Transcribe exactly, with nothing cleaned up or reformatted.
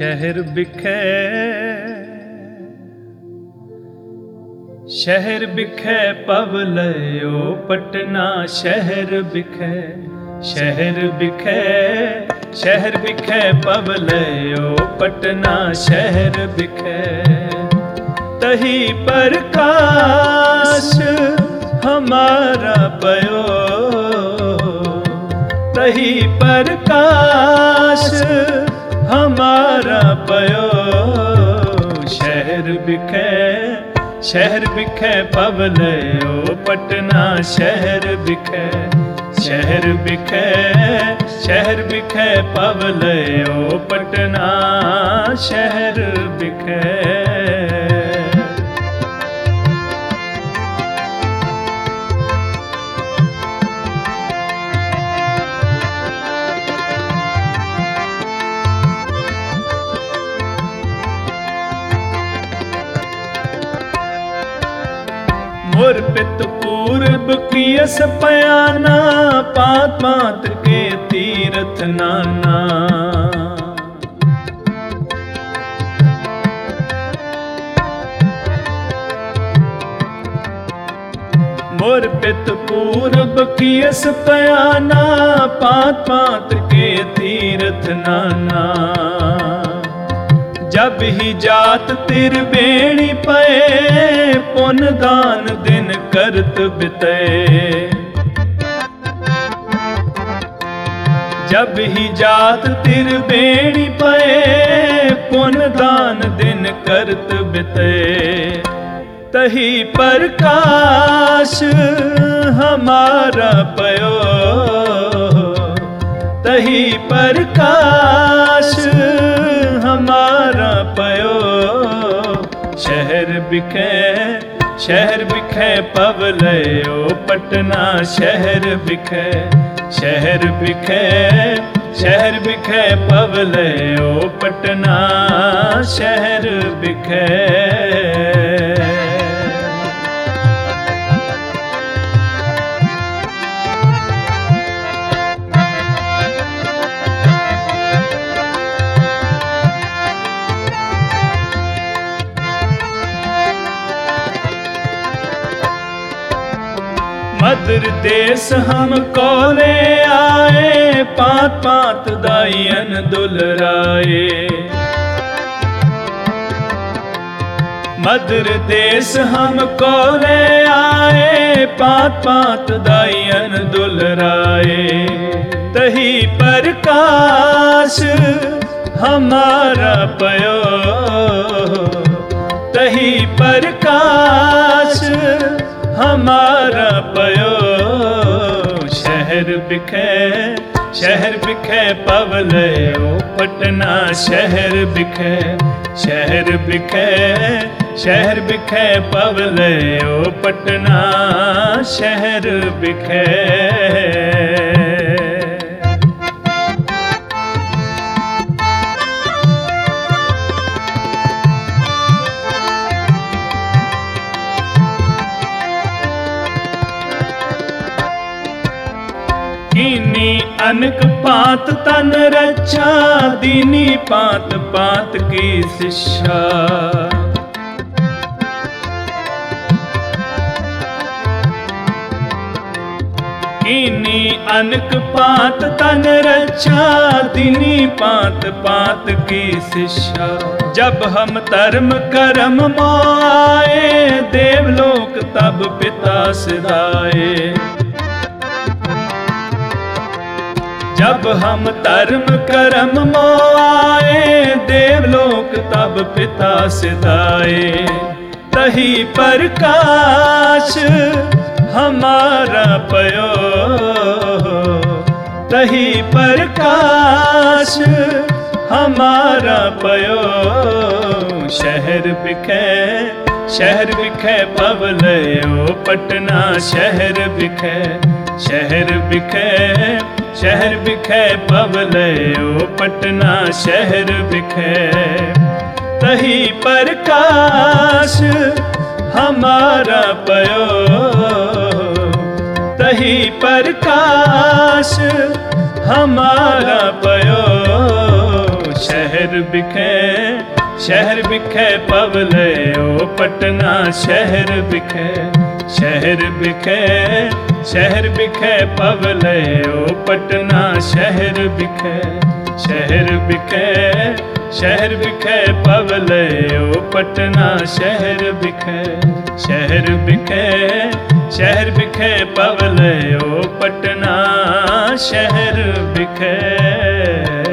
शहर बिखे शहर बिखे पवलयो पटना शहर बिखे शहर बिखे शहर बिखे पवलयो पटना शहर बिखे तही प्रकाश हमारा पयो तही प्रकाश हमारा पयो शहर बिखे शहर बिखे पवलयो पटना शहर बिखे शहर बिखे शहर बिखे पवलयो पटना शहर बिखे मोर पित पूर्व कियस पयाना पात पात के तीरथ नाना मोर पित पूर्व कियस पयाना पात पात के तीरथ नाना जब ही जात तिर बेणी पए पुन दान दिन करत बिते जब ही जात तिर बेणी पए पुन दान दिन करत बिते तही प्रकाश हमारा पयो तही प्रकाश हमारा पयो शहर बिखे शहर बिखे पवलयो पटना शहर बिखे शहर बिखे शहर बिखे पवलयो पटना शहर बिखे मधुर देश हमको ले आए पात पात दायन दुलराए मधुर देश हमको ले आए पात पात दायन दुलराए तही प्रकाश हमारा पयो तही प्रकाश हमारा पयो शहर बिखे शहर बिखे पवलयो पटना शहर बिखे शहर बिखे शहर बिखे पवलयो पटना शहर बिखे कीनी अनक पात तन रक्षा दीनी पात पात की शिक्षा कीनी अनक पात तन रक्षा दीनी पात पात की शिक्षा जब हम धर्म कर्म मोआए देवलोक तब पिता सिधाए जब हम धर्म कर्म मोआए देवलोक तब पिता सिधाए तही प्रकाश हमारा पयो तही प्रकाश हमारा पयो शहर बिखे शहर बिखे पवलयो पटना शहर बिखे शहर बिखे शहर बिखे पवलयो पटना शहर बिखे तही प्रकाश हमारा पयो तही प्रकाश हमारा पयो शहर बिखे शहर बिखे पवले ओ पटना शहर बिखे शहर बिखे शहर बिखे पवले ओ पटना शहर बिखे शहर बिखे शहर बिखे पवले ओ पटना शहर बिखे शहर बिखे शहर बिखे पवले ओ पटना शहर बिखे।